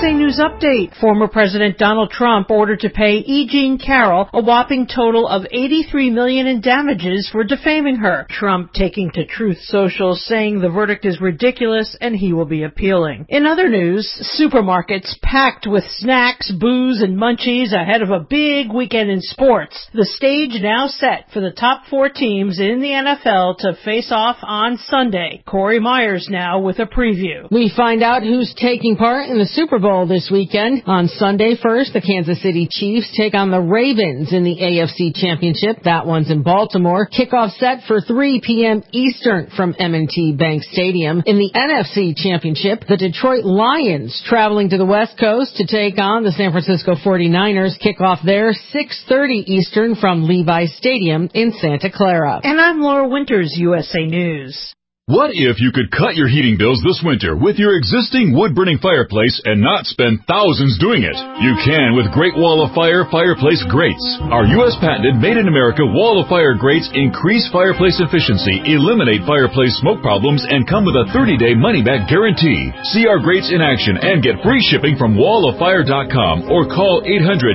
USA News Update. Former President Donald Trump ordered to pay E. Jean Carroll a whopping total of $83 million in damages for defaming her. Trump taking to Truth Social, saying the verdict is ridiculous and he will be appealing. In other news, supermarkets packed with snacks, booze, and munchies ahead of a big weekend in sports. The stage now set for the top 4 teams in the NFL to face off on Sunday. Corey Myers now with a preview. We find out who's taking part in the Super Bowl this weekend. On Sunday first, the Kansas City Chiefs take on the Ravens in the AFC Championship. That one's in Baltimore. Kickoff set for 3 p.m. Eastern from M&T Bank Stadium. In the NFC Championship, the Detroit Lions traveling to the West Coast to take on the San Francisco 49ers. Kickoff there 6:30 Eastern from Levi Stadium in Santa Clara. And I'm Laura Winters, USA News. What if you could cut your heating bills this winter with your existing wood-burning fireplace and not spend thousands doing it? You can with Great Wall of Fire fireplace grates. Our U.S. patented made-in-America Wall of Fire grates increase fireplace efficiency, eliminate fireplace smoke problems, and come with a 30-day money-back guarantee. See our grates in action and get free shipping from walloffire.com or call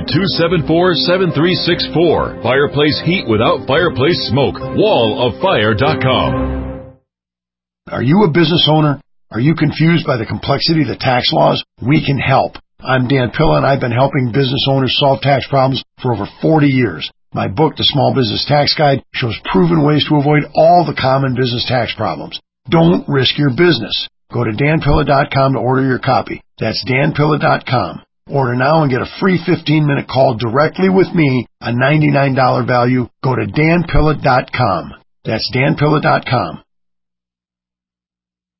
800-274-7364. Fireplace heat without fireplace smoke. walloffire.com. Are you a business owner? Are you confused by the complexity of the tax laws? We can help. I'm Dan Pilla, and I've been helping business owners solve tax problems for over 40 years. My book, The Small Business Tax Guide, shows proven ways to avoid all the common business tax problems. Don't risk your business. Go to danpilla.com to order your copy. That's danpilla.com. Order now and get a free 15-minute call directly with me, a $99 value. Go to danpilla.com. That's danpilla.com.